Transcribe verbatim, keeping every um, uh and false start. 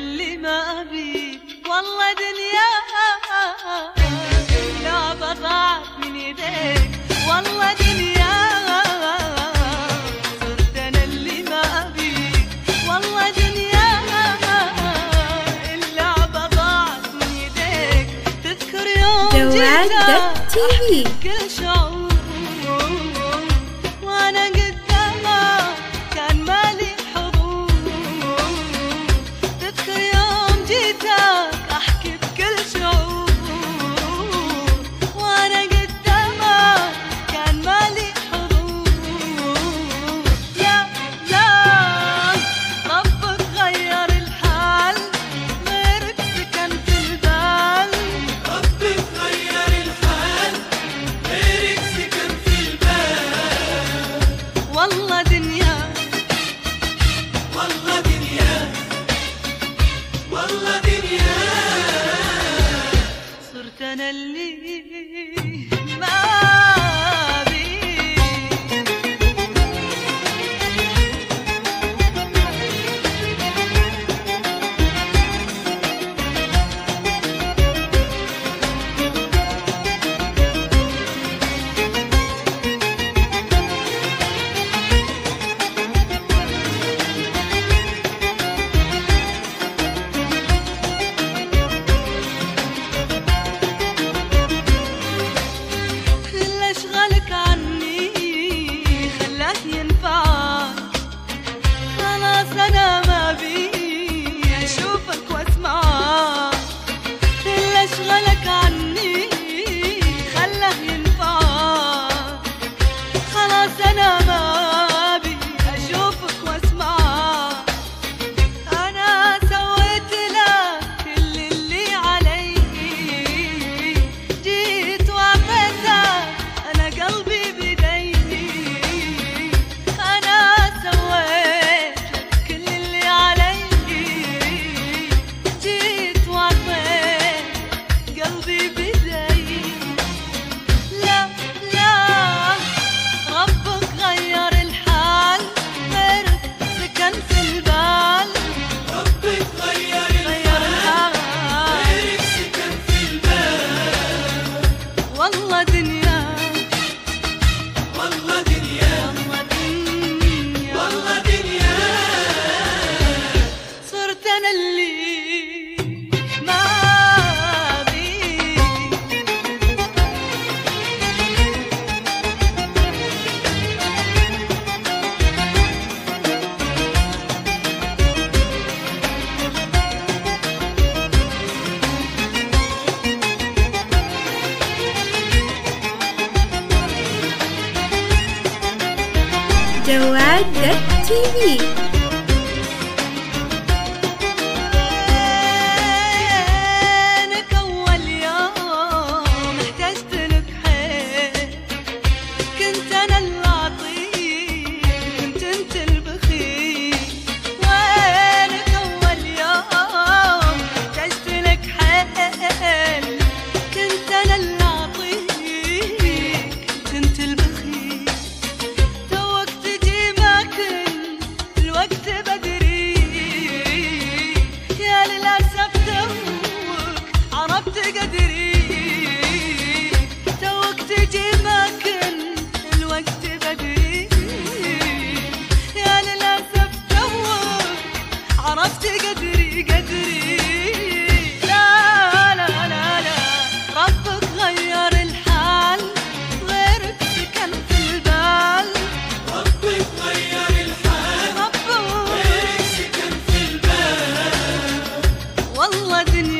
اللي ما أبي والله دنيا لعبة ضاعت من يديك والله دنيا صرت أنا اللي ما أبي والله دنيا اللعبة ضاعت من يديك تذكر يوم جيتك كل شعور وأنا قدامك كان مالي حضور تذكر يوم جيتك أحكي بكل شعور وأنا قدامك كان مالي حضور لا لا ربك غير الحال غيرك سكن في البال ربك غير الحال غيرك سكن في البال والله دنيا والله دنيا والله دنيا صرت أنا اللي ما أبي اللي أشغلك عني خلاك ينفعك خلاص أنا ما بي أشوفك وأسمعك اللي أشغلك عني خلاه ينفعك خلاص أنا ما بي أشوفك وأسمعك أنا سويت لك كل اللي علي جيت وعطيتك أنا قلبي بدي أنا سويت لك كل اللي علي جيت وعطيت قلبي بدي لا لا ربك غير الحال غيرك سكن في البال ربك غير غير الحال الحال غيرك سكن في البال والله دنيا والله دنيا والله دنيا والله دنيا صرت أنا اللي ما أبي جواد تي في. وينك أول يوم احتجت لك حيل كنت أنا اللي أعطيك كنت أنت البخيل وينك أول يوم احتجت لك حيل كنت أنا اللي أعطيك كنت أنت البخيل توك تجي ما كنت الوقت بدري يا للأسف توك عرفت قدري توك تجي ما كنت الوقت بدري يا للأسف توك عرفت قدري قدري لا لا لا لا ربك غير الحال غيرك سكن في البال ربك غير الحال ربك غيرك سكن في البال والله دنيا